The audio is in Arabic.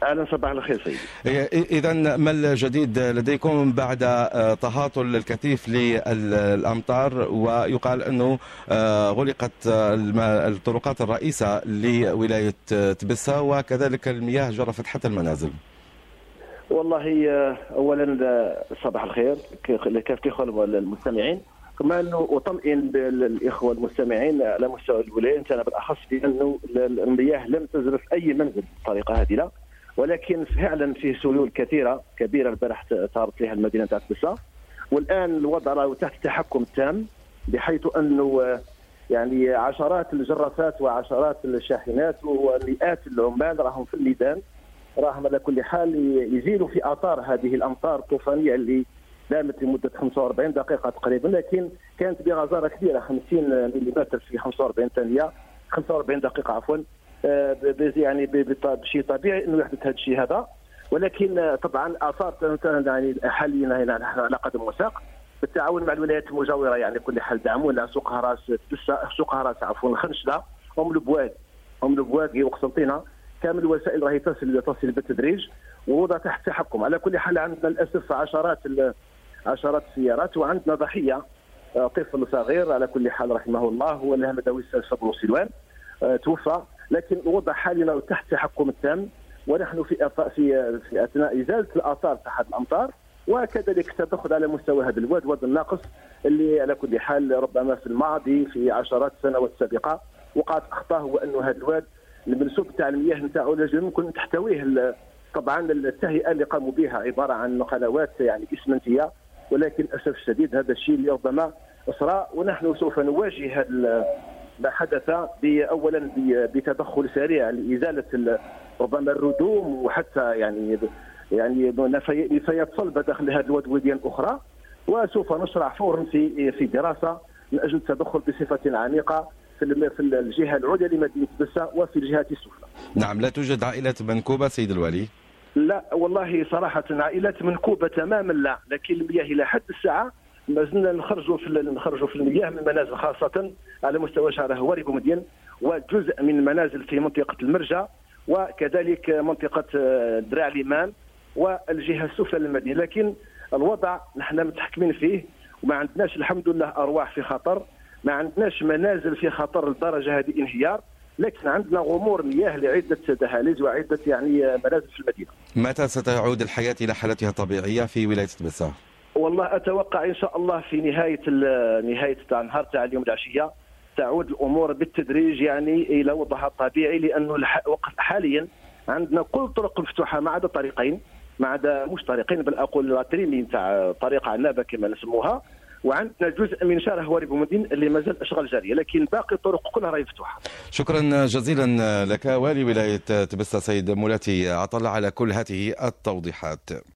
اهلا، صباح الخير سيدي. اذا ما الجديد لديكم بعد تهاطل الكثيف للامطار، ويقال انه غلقت الطرقات الرئيسه لولايه تبسه، وكذلك المياه جرفت حتى المنازل؟ والله اولا صباح الخير لكافه المستمعين، كما انه اطمئن بالاخوه المستمعين على مستوى الولايه انا بالاخص بانه المياه لم تزرف اي منزل بطريقه هادئه، ولكن فعلا فيه سيول كبيره البارح تعرضت لها المدينه تاع تبسه، والان الوضع راه تحت التحكم التام، بحيث انه يعني عشرات الجرافات وعشرات الشاحنات ومئات العمال راهم في الميدان، راهم على كل حال يزيلوا في اثار هذه الامطار الطوفانيه اللي دامت لمده 45 دقيقه تقريبا، لكن كانت بغزاره كبيره 50 ملم في 45 دقيقه عفوا. يعني بشيء طبيعي انه يحدث هذا الشيء هذا، ولكن طبعا اثار يعني حاليا هنا على قدم وساق بالتعاون مع الولايات المجاوره، يعني كل حال دعمونا سوق هراس الخنشله ام البواق وقسنطينه، كامل الوسائل راهي تصل بالتدريج ووضع تحت تحكم. على كل حال عندنا للاسف عشرات السيارات، وعندنا ضحيه طفل صغير على كل حال رحمه الله، هو اللي مداوي صبر وسلوان توفى، لكن الوضع حاليا تحت تحكم التام، ونحن في اثناء ازاله الاثار تحت الامطار، وكذلك تدخل على مستوى هذا الواد الناقص اللي على كل حال ربما في الماضي في عشرات السنوات السابقه وقعت اخطاء، هو انه هذا الواد المنسوب تاع المياه نتاعو يمكن تحتويه طبعا التهيئه اللي قاموا بها عباره عن قنوات يعني اسمنتيه، ولكن للاسف الشديد هذا الشيء اللي ربما اصرى، ونحن سوف نواجه هذا ما حدث اولا بتدخل سريع لازاله ربما الردوم، وحتى يعني نفايات صلبه داخل هذه الوديان الاخرى، وسوف نشرع فورا في دراسه من اجل التدخل بصفه عميقه في الجهه العليا لمدينه تبسه وفي الجهات السفلى. نعم، لا توجد عائلة منكوبة سيد الوالي؟ لا والله صراحه عائلات منكوبه تماما لا، لكن المياه الى حد الساعه ما زلنا نخرجوا في المياه من المنازل، خاصه على مستوى شارع هواري بومدين، وجزء من المنازل في منطقه المرجع، وكذلك منطقه درع ليمان والجهه السفلى للمدينه، لكن الوضع نحن متحكمين فيه، وما عندناش الحمد لله ارواح في خطر، ما عندناش منازل في خطر لدرجه هذه انهيار، لكن عندنا غمور مياه لعده دهاليز وعده يعني منازل في المدينه. متى ستعود الحياه الى حالتها الطبيعيه في ولايه تبسه؟ والله اتوقع ان شاء الله في نهايه تاع النهار تاع اليوم العشيه تعود الامور بالتدريج يعني الى وضعها الطبيعي، لانه حاليا عندنا كل الطرق مفتوحه ما عدا طريقين، ما عدا مش طريقين بل اقول لاتريني تاع طريق عنابه كما نسموها، وعندنا جزء من شارع هواري بومدين اللي مازال اشغال جاريه، لكن باقي الطرق كلها راهي مفتوحه. شكرا جزيلا لك والي ولايه تبسه سيد مولاتي عطله على كل هذه التوضيحات.